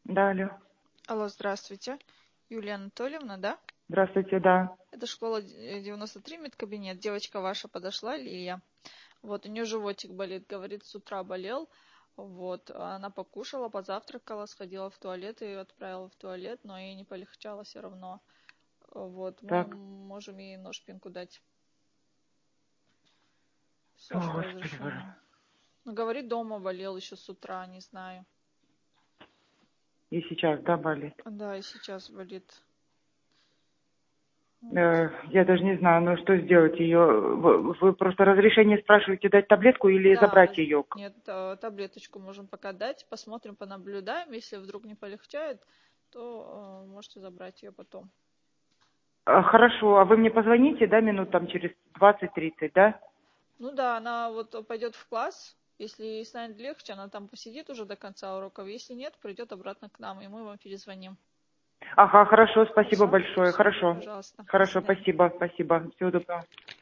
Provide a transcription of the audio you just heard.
Да, алло. Алло, здравствуйте. Юлия Анатольевна, да? Здравствуйте, да. Это школа 93, медкабинет. Девочка ваша подошла, Лилия. Вот, у нее животик болит, говорит, с утра болел. Вот, она покушала, позавтракала, сходила в туалет, ее отправила в туалет, но ей не полегчало все равно. Вот, мы Так. можем ей ножпинку дать. Все, О, что Господи Боже. разрешено. Ну, говорит, дома болел еще с утра, не знаю. И сейчас, да, болит? Да, и сейчас болит. Вот. Я даже не знаю, ну что сделать ее? Вы просто разрешение спрашиваете дать таблетку или Да, забрать ее? нет, таблеточку можем пока дать, посмотрим, понаблюдаем. Если вдруг не полегчает, то можете забрать ее потом. Хорошо, а вы мне позвоните, да, минут там через 20-30, да? Ну да, она вот пойдет в класс, если ей станет легче, она там посидит уже до конца уроков. Если нет, придет обратно к нам, и мы вам перезвоним. Ага, хорошо, спасибо Хорошо? большое, Все, хорошо. пожалуйста. До Хорошо, свидания. спасибо, спасибо. Всего доброго.